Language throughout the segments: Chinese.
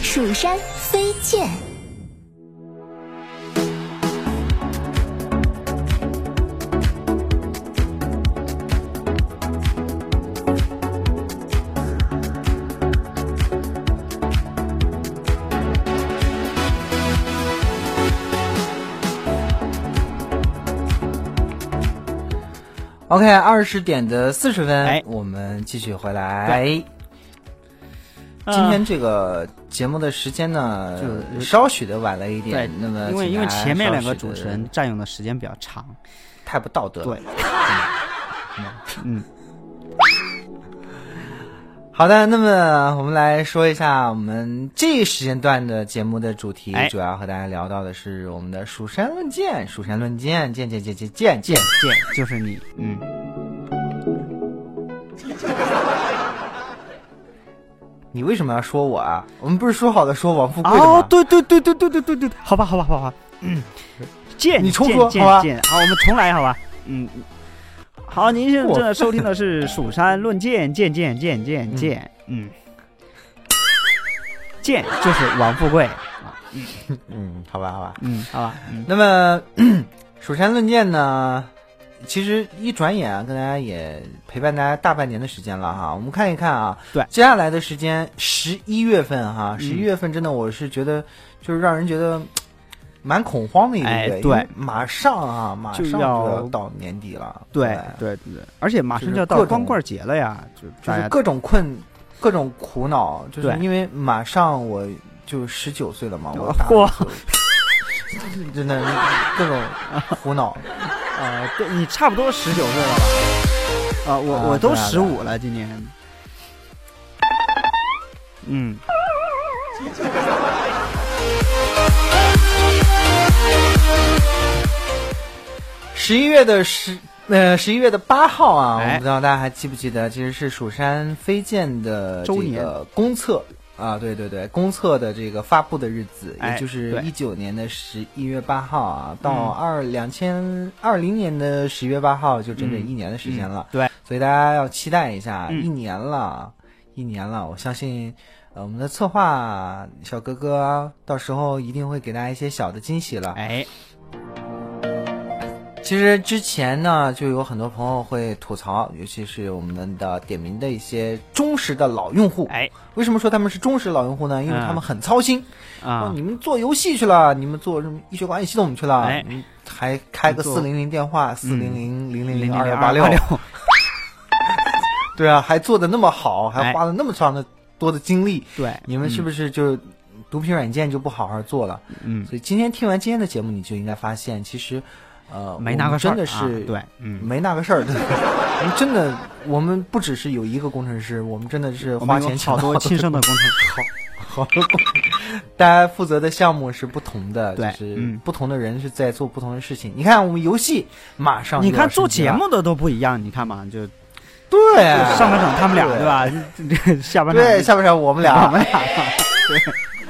蜀山飞剑。 OK， 20点的40分，我们继续回来。今天这个节目的时间呢，就稍许的晚了一点。 对， 那么因为前面两个主持人占用的时间比较长， 太不道德了。 对， 好的，那么我们来说一下我们这一时间段的节目的主题，主要和大家聊到的是我们的蜀山论剑，蜀山论剑，剑， 就是你， 你为什么要说我啊？我们不是说好的说王富贵的吗？ 哦，对，好吧，剑， 你重说好吧？ 好，我们重来好吧？好，您现在收听的是《蜀山论剑》，剑，剑就是王富贵好吧， 好吧， 那么蜀山论剑呢，其实一转眼啊，跟大家也陪伴大家大半年的时间了哈。我们看一看啊， 对， 接下来的时间11月份哈，11月份真的我是觉得就是让人觉得蛮恐慌的一个月， 对， 马上就要到年底了， 对，而且马上就要到光棍节了呀， 就是各种苦恼，就是因为马上我就19岁了嘛，我真的各种苦恼对，你差不多19岁了吧？我都15了，今年。 11月的8号啊，我不知道大家还记不记得，其实是蜀山飞剑的这个公测啊，对，公测的这个发布的日子，也就是19年的11月8号啊，到2020年的11月8号，就整整1年的时间了。 对， 所以大家要期待一下，一年了，我相信我们的策划小哥哥到时候一定会给大家一些小的惊喜了。其实之前呢，就有很多朋友会吐槽，尤其是我们的点名的一些忠实的老用户。为什么说他们是忠实老用户呢？因为他们很操心你们做游戏去了，你们做什么医学管理系统去了，还开个400电话400-000-2286对啊，还做的那么好，还花了那么多的精力， 对， 你们是不是就毒品软件就不好好做了？所以今天听完今天的节目，你就应该发现，其实没那个事儿， 真的是对， 没那个事儿。我们真的，我们不只是有一个工程师，我们真的是花钱请好多亲生的工程师， 好多大家负责的项目是不同的， 对， 就是不同的人是在做不同的事情。你看我们游戏马上， 你看做节目的都不一样，你看嘛，就对上半场他们俩对吧？下半场我们俩， 对。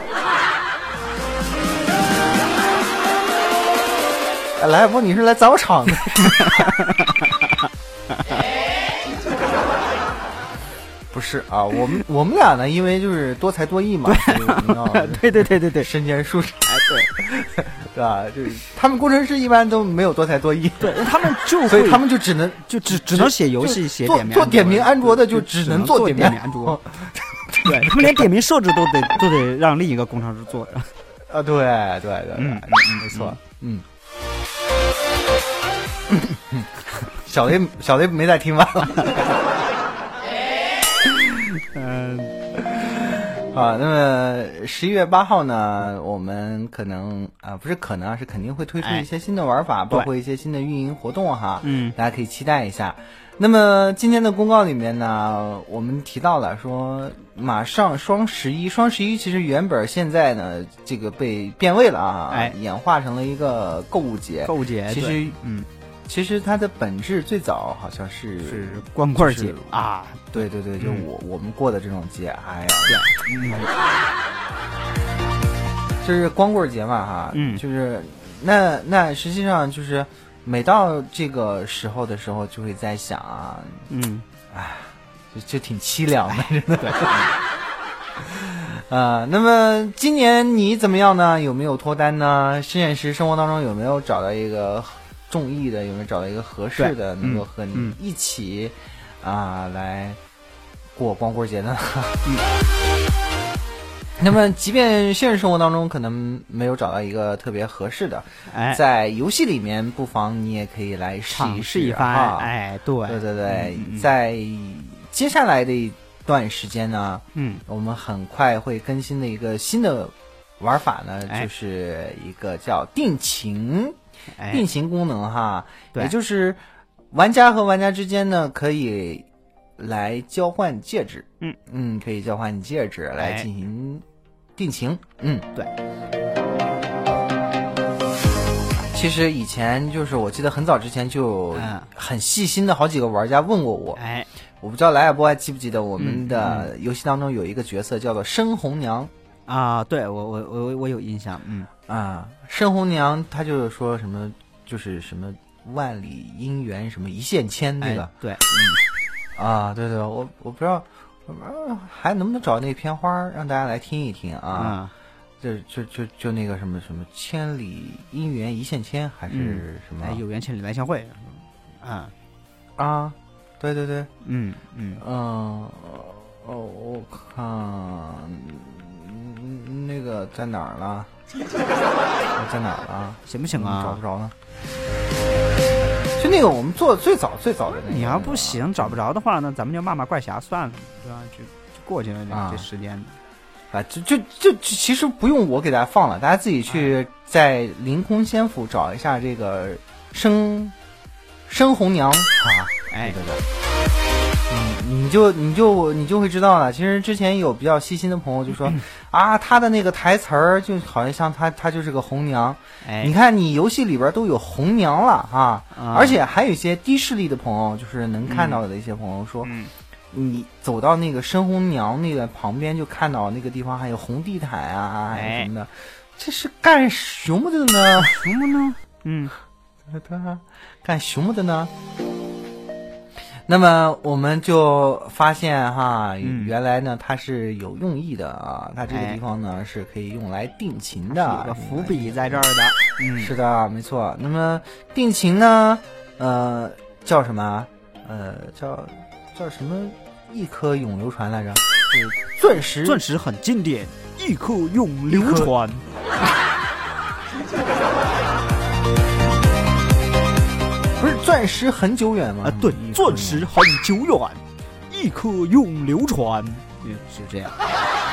来，不，你是来早场的。不是啊，我们俩呢，因为就是多才多艺嘛，所以我们要对， 身兼数职，对吧？就是他们工程师一般都没有多才多艺， 对他们所以他们就只能写游戏，写点名， 做点名安卓的就只能做点名安卓，对，他们连点名设置都得让另一个工程师做啊，对，没错，小雷没在听吧？那么11月8号呢，我们可能不是可能是肯定会推出一些新的玩法，包括一些新的运营活动哈，大家可以期待一下。那么今天的公告里面呢，我们提到了说马上双十一其实原本现在呢这个被变味了啊，演化成了一个购物节，其实它的本质最早好像是光棍节啊， 对，就我们过的这种节，就是光棍节嘛哈，就是那实际上就是每到这个时候的时候，就会在想就挺凄凉的，真的。 那么今年你怎么样呢？有没有脱单呢？现实生活当中有没有找到一个中意的？有没有找到一个合适的，能够和你一起来过光棍节呢？那么即便现实生活当中可能没有找到一个特别合适的，在游戏里面不妨你也可以来尝试一番。 对，在接下来的一段时间呢，我们很快会更新的一个新的玩法呢，就是一个叫定情功能哈，也就是玩家和玩家之间呢可以来交换戒指，可以交换戒指来进行定情， 对。 其实以前就是我记得很早之前就很细心的好几个玩家问过我，我不知道莱尔波还记不记得我们的游戏当中有一个角色叫做深红娘啊？对，我有印象， 深红娘她就是说什么就是什么万里姻缘什么一线牵这个， 对， 对，我不知道还能不能找那片花让大家来听一听啊。就那个什么千里姻缘一线牵，还是什么有缘千里来相会， 对，我看那个在哪儿了？在哪儿了？ 行不行啊？ 找不着呢。就那个我们做的最早的那个。 你要不行找不着的话，那咱们就骂骂怪侠算了，对吧？就过去了这时间。 就其实不用我给大家放了，大家自己去在凌空仙府找一下这个深红娘对，你就会知道了。其实之前有比较细心的朋友就说他的那个台词儿就好像他就是个红娘，你看你游戏里边都有红娘了而且还有一些低视力的朋友，就是能看到的一些朋友说。你走到那个深红娘那个旁边，就看到那个地方还有红地毯还有什么的，这是干什么的呢？ 什么呢？ 干什么的呢？那么我们就发现原来呢它是有用意的它这个地方呢是可以用来定情的， 有个伏笔在这儿的。 是的，没错。那么定情呢，叫什么？叫什么？一颗永流传来着，钻石很经典，一颗永流传。 不是钻石很久远吗？ 对，钻石很久远，一颗永流传，是这样。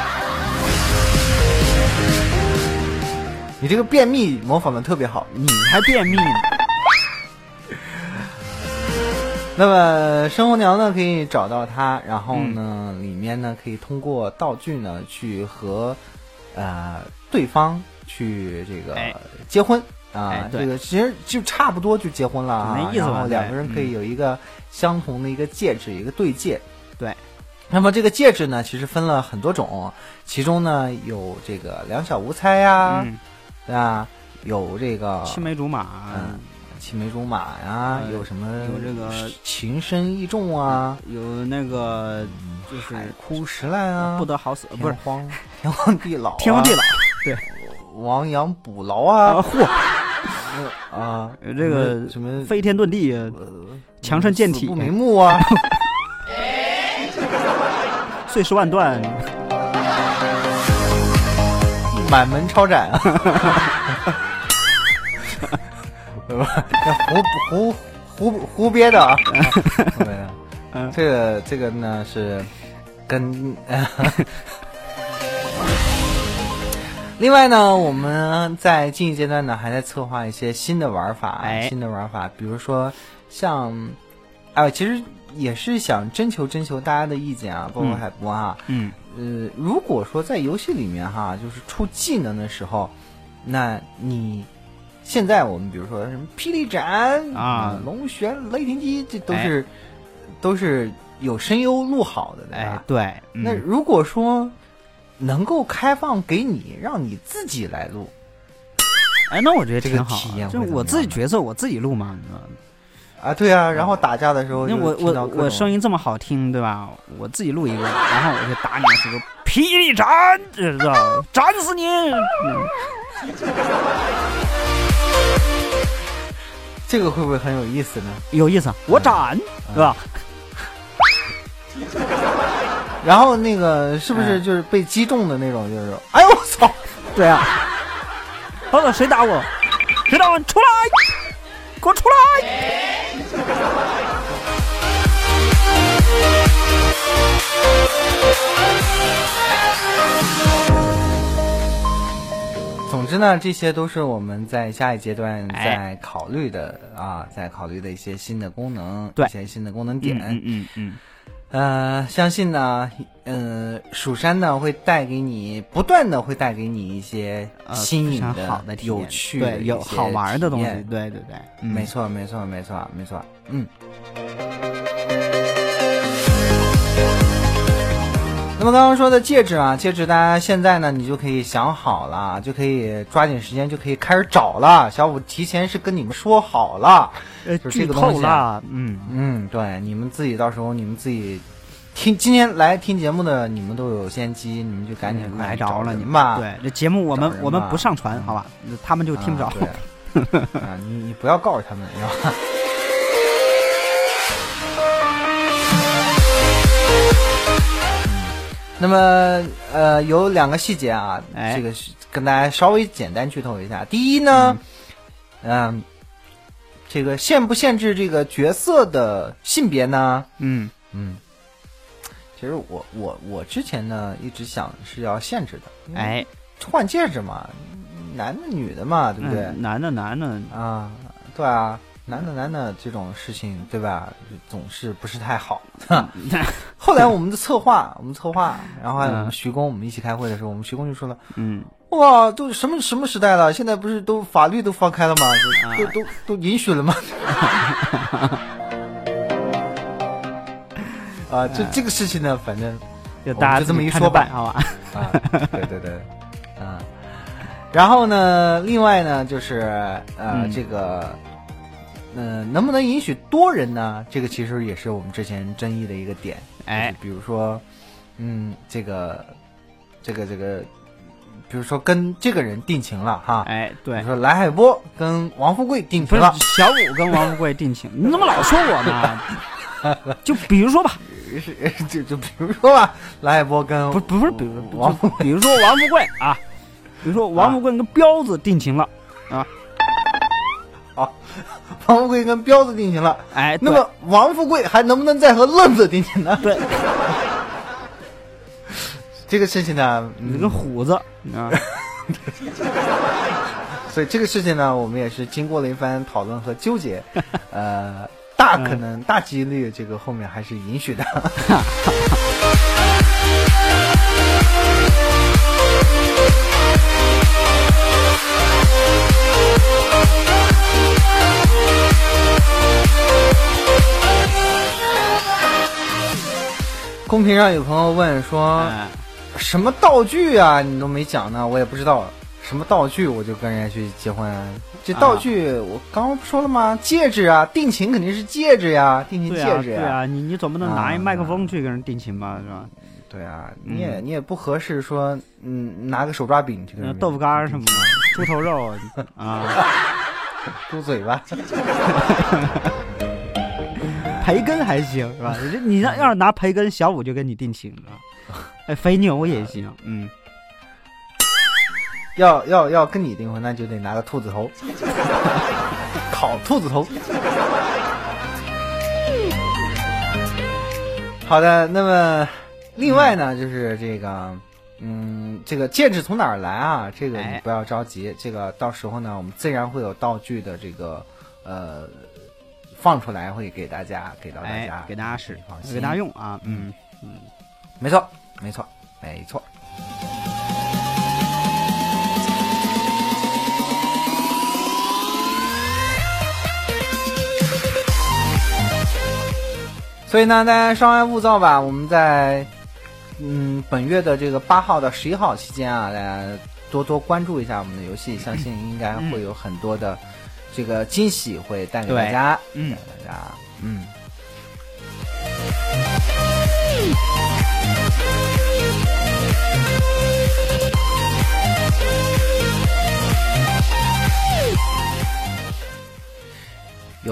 你这个便秘模仿的特别好， 你还便秘呢。 那么深红娘呢可以找到她，然后呢里面呢可以通过道具呢去和对方去这个结婚这个其实就差不多就结婚了没意思。 然后两个人可以有一个相同的一个戒指，一个对戒。 对。 那么这个戒指呢其实分了很多种，其中呢有这个两小无猜呀，对吧？有这个青梅竹马， 青梅竹马呀，有什么？ 有这个情深意重啊， 有那个就是海枯石烂啊， 不得好死，不是天荒地老， 对， 亡羊补牢啊， 有这个什么飞天遁地，强身健体， 死不瞑目啊， 碎尸万段， 满门抄斩啊。胡编的这个呢是跟另外呢，我们在近一阶段呢还在策划一些新的玩法，比如说像其实也是想征求大家的意见包括海波如果说在游戏里面就是出技能的时候，那你现在我们比如说什么霹雳斩龙旋雷霆击，这都是有声优录好的，对吧？ 对。 那如果说能够开放给你，让你自己来录， 那我觉得挺好， 体验就我自己角色我自己录嘛， 对啊，然后打架的时候， 我声音这么好听，对吧？我自己录一个，然后我就打你的时候，霹体力斩，知道斩死你。 这个会不会很有意思呢？ 有意思，我斩，是吧？ 然后那个是不是就是被击中的那种？就是，哎呦我操！ 对啊。好了，谁打我？谁打我？出来！给我出来！ 总之呢，这些都是我们在下一阶段在考虑的在考虑的一些新的功能，一些新的功能点。相信呢，蜀山呢会带给你不断的会带给你一些新颖的、 好的、 有趣的、 有好玩的东西。对对对， 没错。那么刚刚说的戒指啊，戒指大家现在呢，你就可以想好了，就可以抓紧时间就可以开始找了。小五提前是跟你们说好了，就是这个东西了。 对，你们自己到时候你们自己今天来听节目的你们都有先机，你们就赶紧来着了， 你们吧。 对，这节目我们不上传，好吧？他们就听不着。 你不要告诉他们，知道吧？那么有2个细节啊，这个跟大家稍微简单剧透一下。第一呢，这个限不限制这个角色的性别呢？其实我之前呢一直想是要限制的，换戒指嘛，男的女的嘛，对不对？ 男的啊，对啊。男的这种事情，对吧？总是不是太好。后来我们策划，然后还有我们徐工，我们一起开会的时候，我们徐工就说了，哇，都什么时代了？现在不是都法律都放开了吗？都允许了吗？这个事情呢，反正大家就这么一说吧， 好吧？ 对，然后呢，另外呢，就是这个。能不能允许多人呢？这个其实也是我们之前争议的一个点。比如说，这个，比如说跟这个人定情了哈。 对。 比如说蓝海波跟王富贵定情了， 小武跟王富贵定情，你怎么老说我呢？就比如说吧， 就比如说吧，蓝海波跟不是，比如说王富贵啊，比如说王富贵跟彪子定情了啊。 王富贵跟彪子定情了，那么王富贵还能不能再和愣子定情呢？ 对， 这个事情呢， 你跟虎子啊， 所以这个事情呢，我们也是经过了一番讨论和纠结，可能大几率这个后面还是允许的。公屏上有朋友问说，什么道具啊？你都没讲呢，我也不知道什么道具，我就跟人家去结婚。这道具我刚刚不说了吗？戒指啊，定情肯定是戒指呀，定情戒指呀。 对啊，你总不能拿一麦克风去跟人定情吧，是吧？ 对啊，你也不合适说，拿个手抓饼去跟人豆腐干什么的，猪头肉啊， 猪嘴巴。 培根还行是吧？你要是拿培根，小五就跟你定情了。肥牛也行， 要跟你订婚，那就得拿个兔子头，烤兔子头。好的，那么另外呢，就是这个，这个戒指从哪儿来啊？这个你不要着急，这个到时候呢，我们自然会有道具的这个放出来，会给大家给大家使， 给大家用啊。 没错。所以呢，大家稍安勿躁吧。我们在本月的这个8号到11号期间啊，大家多多关注一下我们的游戏，相信应该会有很多的这个惊喜会带给大家。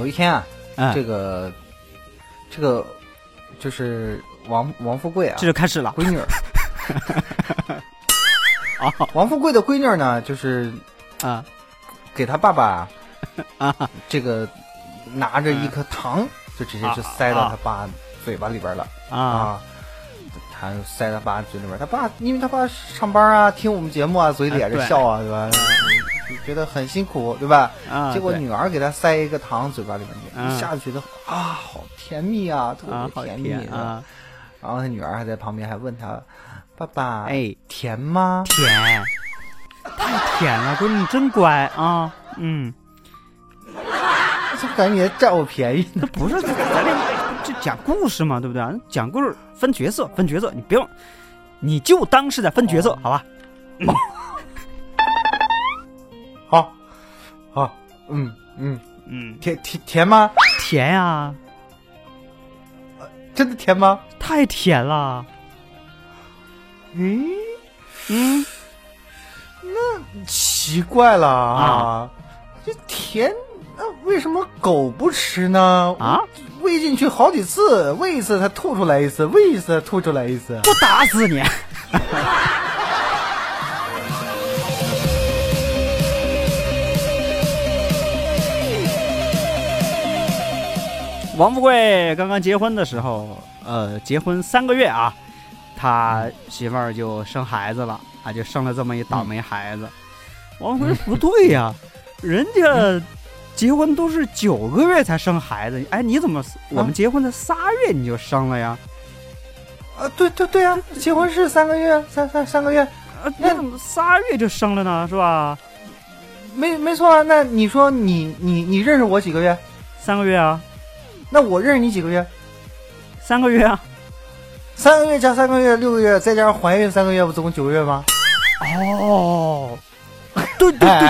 有一天啊，这个就是王富贵啊， 这就开始了， 闺女王富贵的闺女呢，就是给他爸爸这个拿着一颗糖，就直接就塞到他爸嘴巴里边了啊。他塞他爸嘴里边，因为他爸上班啊，听我们节目啊，嘴咧着笑啊，对吧？觉得很辛苦，对吧？结果女儿给他塞一个糖嘴巴里面，一下子觉得好甜蜜啊，特别甜蜜啊。然后他女儿还在旁边还问他：“爸爸，甜吗？” 甜，太甜了，闺女你真乖啊， 就感觉占我便宜呢。 不是，咱这讲故事嘛，对不对？讲故事分角色，你不用，你就当是在分角色，好吧？ 好，甜吗？ 甜呀， 真的甜吗？ 太甜了。 那奇怪了啊，这甜。为什么狗不吃呢？喂进去好几次，喂一次它吐出来一次，喂一次它吐出来一次， 不打死你！王富贵刚刚结婚的时候，结婚3个月啊，他媳妇儿就生孩子了，就生了这么一倒霉孩子。王富贵不对呀，人家结婚都是9个月才生孩子，你怎么我们结婚的3月你就生了呀？ 对呀，结婚是3个月，3个月， 你怎么3月就生了呢？是吧？ 没错啊。那你说你认识我几个月 ？3个月啊。 那我认识你几个月 ？3个月啊。 3个月加3个月6个月，再加上怀孕3个月，不总共9个月吗？ 哦，对。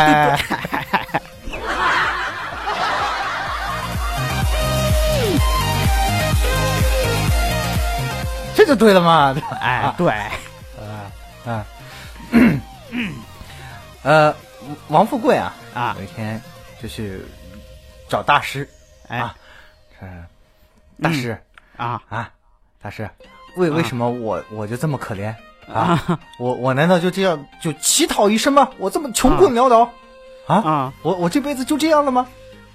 这就对了嘛？ 对， 王富贵有一天就去找大师大师大师，为什么我就这么可怜我难道就这样就乞讨一生吗？我这么穷困潦倒我这辈子就这样了吗？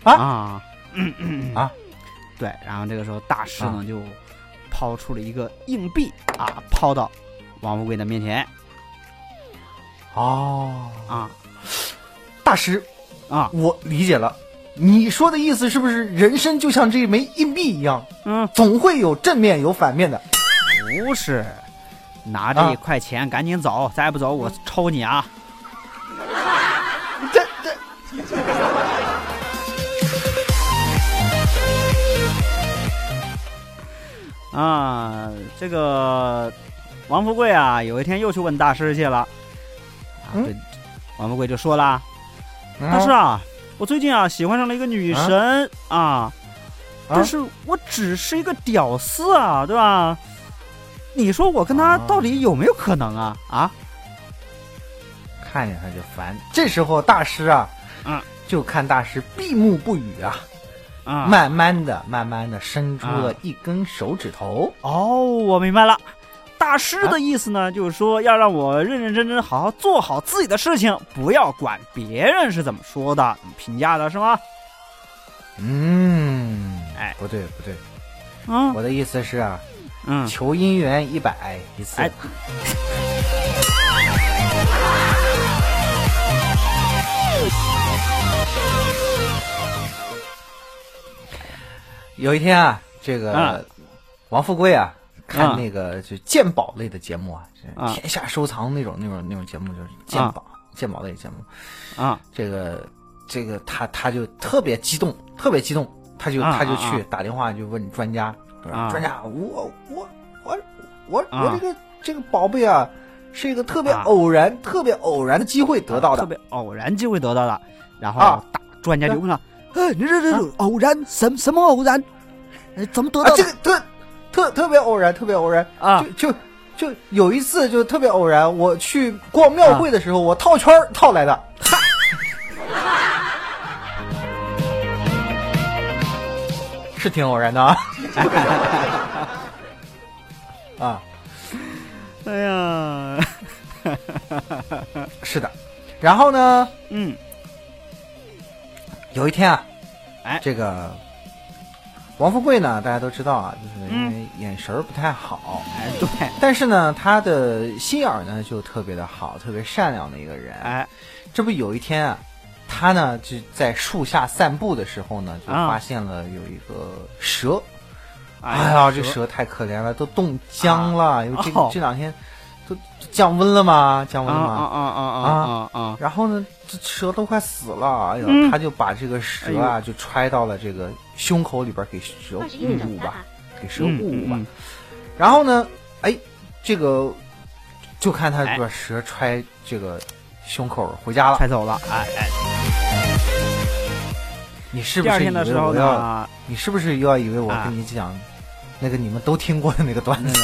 对，然后这个时候大师呢就抛出了一个硬币抛到王富贵的面前。 大师我理解了，你说的意思是不是人生就像这枚硬币一样，总会有正面有反面的？ 不是，拿这1块钱赶紧走，再不走我抽你啊！这个王富贵有一天又去问大师去了。王富贵就说了：“大师我最近喜欢上了一个女神但是我只是一个屌丝对吧？你说我跟她到底有没有可能看见他就烦。这时候大师就看大师闭目不语慢慢的伸出了一根手指头。 我明白了。大师的意思呢，就是说要让我认认真真好好做好自己的事情，不要管别人是怎么说的、怎么评价的，是吗？ 不对，我的意思是求姻缘100一次。有一天这个王富贵看那个就鉴宝类的节目天下收藏那种节目，就是鉴宝类节目这个他就特别激动，他就去打电话就问专家，专家我这个宝贝是一个特别偶然的机会得到的， 然后专家就问了，你这偶然什么偶然？怎么得到的？ 这个特别偶然就有一次就特别偶然，我去逛庙会的时候，我套圈套来的。 是挺偶然的啊。啊， 哎呀， 是的。然后呢，有一天啊，这个王富贵呢，大家都知道啊，就是因为眼神不太好， 对。 但是呢，他的心眼呢就特别的好，特别善良的一个人。这不有一天啊，他呢就在树下散步的时候呢，就发现了有一个蛇。哎呀，这蛇太可怜了，都冻僵了，因为这两天都降温了嘛，然后呢，这蛇都快死了，哎呀，他就把这个蛇啊就揣到了这个胸口里边，给蛇捂吧，然后呢，这个就看他把蛇揣这个胸口回家了， 揣走了， 你是不是以为我要？你是不是又要以为我跟你讲那个你们都听过的那个段子？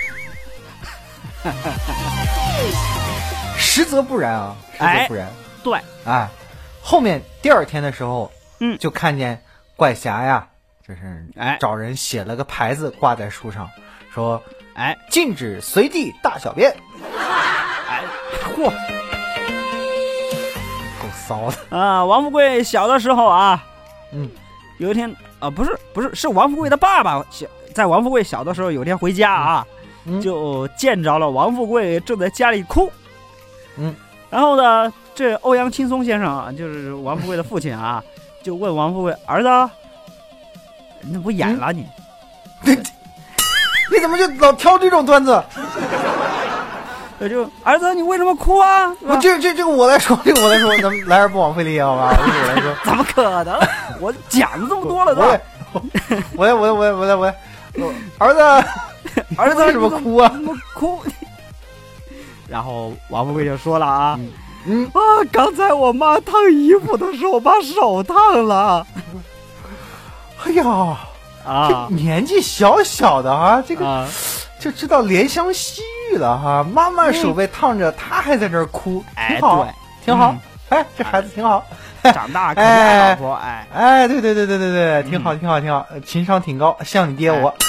实则不然啊，实则不然。 对， 后面第二天的时候，就看见怪侠呀，就是找人写了个牌子挂在树上，说禁止随地大小便。嚯，够骚的啊！王富贵小的时候啊，有一天不是，是王富贵的爸爸在王富贵小的时候有一天回家啊，就见着了王富贵正在家里哭，然后呢，这欧阳青松先生啊，就是王富贵的父亲啊，就问王富贵儿子，你怎么不演了你？ 你怎么就老挑这种段子？ 就儿子，你为什么哭啊？ 这个我来说，咱们来而不往非礼也好吧？我来说， 怎么可能？我讲了这么多了， 我来，儿子为什么哭啊？ 怎么哭？然后王富贵就说了啊，刚才我妈烫衣服的时候把手烫了。 哎呀，这年纪小小的啊，这个就知道怜香惜玉了哈。妈妈手被烫着，他还在这儿哭，挺好，挺好。这孩子挺好， 长大肯定老婆， 对，挺好，情商挺高，像你爹我。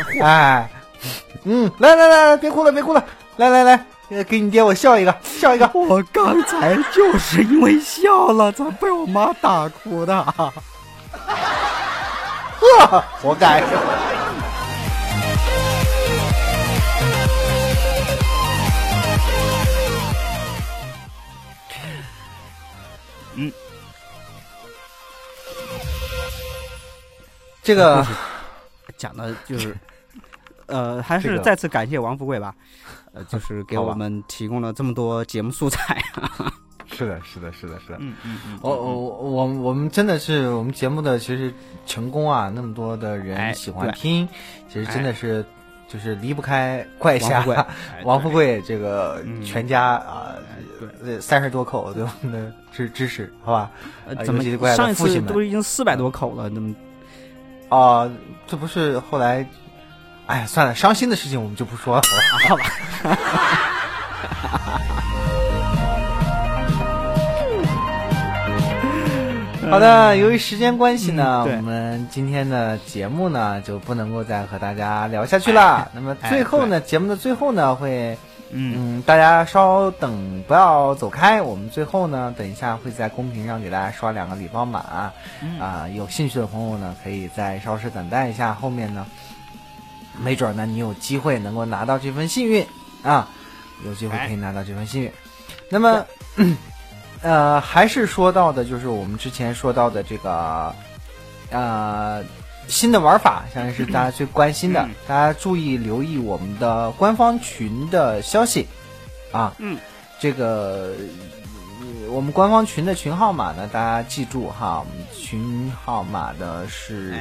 来，别哭了，来，给你爹我笑一个。 我刚才就是因为笑了才被我妈打哭的。 活该。这个讲的就是，还是再次感谢王富贵吧，就是给我们提供了这么多节目素材。 是的。我们真的是我们节目的其实成功啊，那么多的人喜欢听，其实真的是就是离不开怪侠王富贵这个全家啊，30多口对吧？支持，好吧？ 怎么上一次都已经400多口了，那么这不是后来，哎呀，算了，伤心的事情我们就不说了，好吧？好的，由于时间关系呢，我们今天的节目呢就不能够再和大家聊下去了。那么最后呢，节目的最后呢会，大家稍等，不要走开。我们最后呢，等一下会在公屏上给大家刷2个礼包码，有兴趣的朋友呢，可以再稍事等待一下。后面呢，没准呢你有机会能够拿到这份幸运啊，有机会可以拿到这份幸运。那么。还是说到的就是我们之前说到的这个新的玩法，相信是大家最关心的，大家注意留意我们的官方群的消息啊。这个我们官方群的群号码呢，大家记住哈，我们群号码的是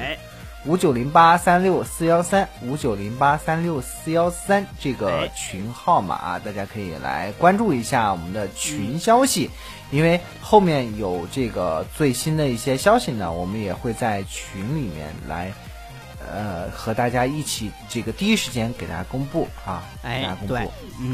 590836413590836413这个群号码，大家可以来关注一下我们的群消息，因为后面有这个最新的一些消息呢，我们也会在群里面来和大家一起这个第一时间给大家公布啊，给大家公布。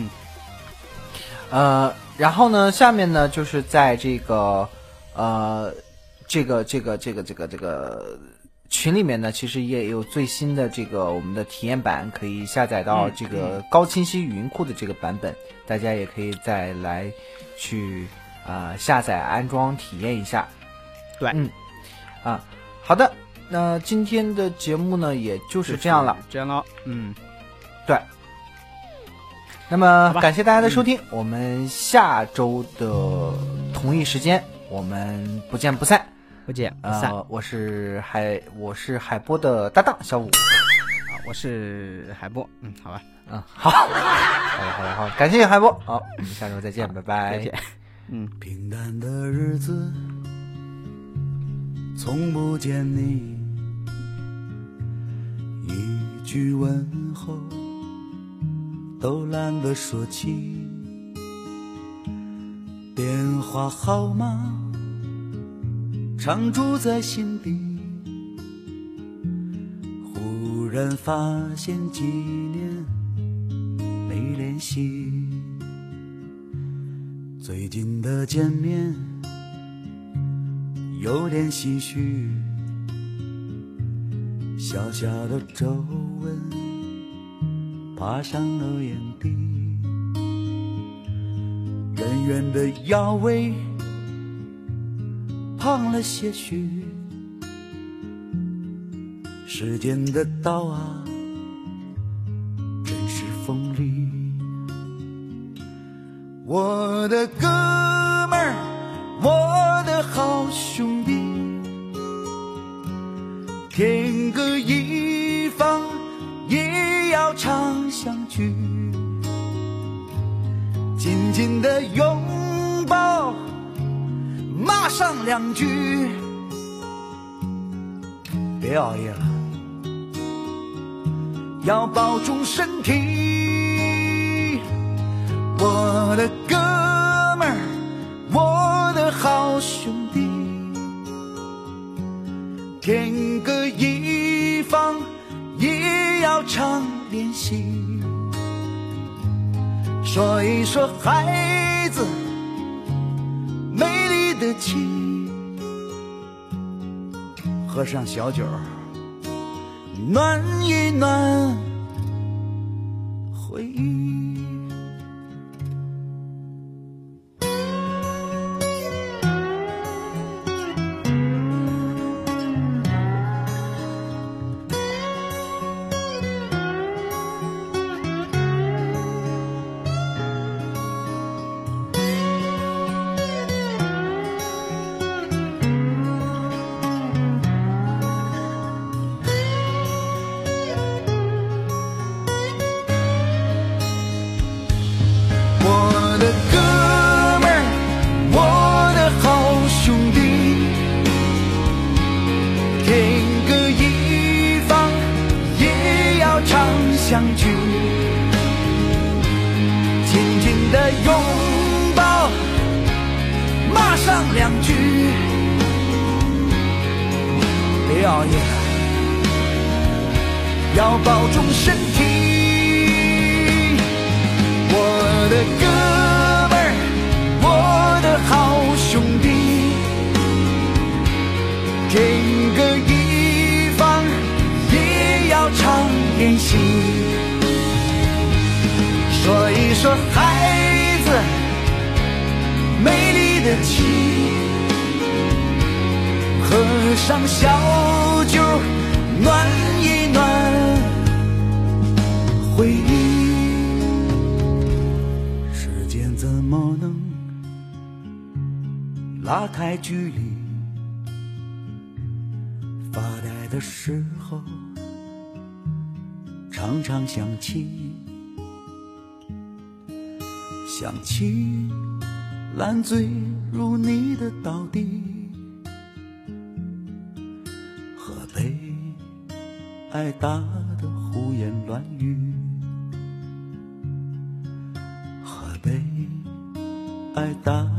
然后呢，下面呢就是在这个群里面呢，其实也有最新的这个我们的体验版，可以下载到这个高清晰语音库的这个版本，大家也可以再来去下载安装体验一下。 对， 好的，那今天的节目呢，也就是这样了，对。那么感谢大家的收听，我们下周的同一时间我们不见不散。 不见不散。 我是海波的搭档小五， 我是海波。好吧， 好，感谢海波，好，我们下周再见，拜拜。 再见。 平淡的日子，从不见你一句问候都懒得说起，电话号码常驻在心底，忽然发现几年没联系，最近的见面有点唏嘘，小小的皱纹爬上了眼底，远远的腰围胖了些许，时间的刀啊真是锋利，我的哥们儿，我的好兄弟，天各一方也要常相聚，紧紧的拥抱，骂上两句，别熬夜了，要保重身体，我的哥们儿，我的好兄弟，天各一方也要常联系，说一说孩子美丽的情，喝上小酒暖一暖回忆。相聚，紧紧的拥抱，骂上两句，别熬夜了，要保重身体，我的哥们儿，我的好兄弟，天各一方也要常联系，说一说孩子美丽的情，喝上小酒暖一暖回忆，时间怎么能拉开距离，发呆的时候常常想起烂醉如泥的倒地，喝杯爱打的胡言乱语，喝杯爱打